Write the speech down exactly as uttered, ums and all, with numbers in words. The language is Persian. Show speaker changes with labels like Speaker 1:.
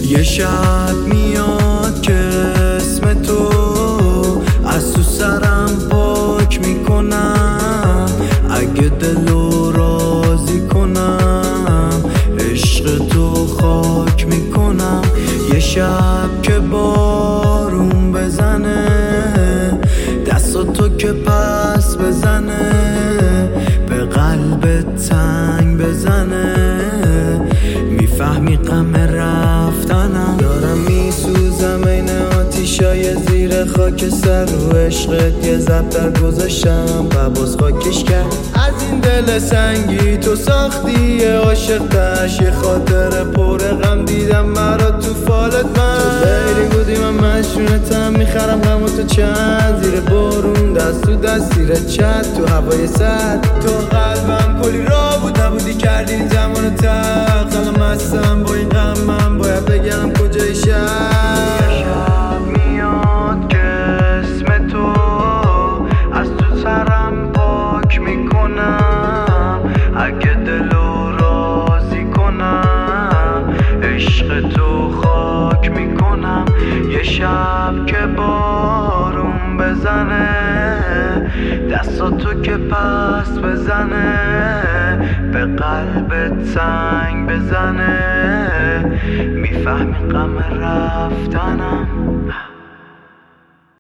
Speaker 1: یه شب میاد که اسم تو از تو سرم پاک میکنم، اگه دلو راضی کنم عشق تو خاک میکنم. یه شب که بارون بزنه دستاتو که پس بزنه، به قلبت تنگ بزنه، میفهمی غم رفتنم. دارم میسوزم این آتیشای زیر خاک سر، رو عشقت یه زبدر گذاشتم و باز خاکش کرد. از این دل سنگی تو ساختی یه عاشق تش، یه خاطر پر غم دیدم مرا تو فالت. من تو بیری بودی من مشونتم، میخرم غم تو چند زیر بارون دست تو دست زیر چت تو هوای سرد. تو قلبم کلی را بود نبودی کردی این زمان تق، الان مستم با این غمم باید بگم کجای شهر. یه شب میاد که اسم تو از تو سرم پاک میکنم، اگه دلو راضی کنم عشق تو خاک میکنم. یه شب که بارون بزنه دستاتو که پس بزنه، به قلبت سنگ بزنه، میفهمی غم رفتنم.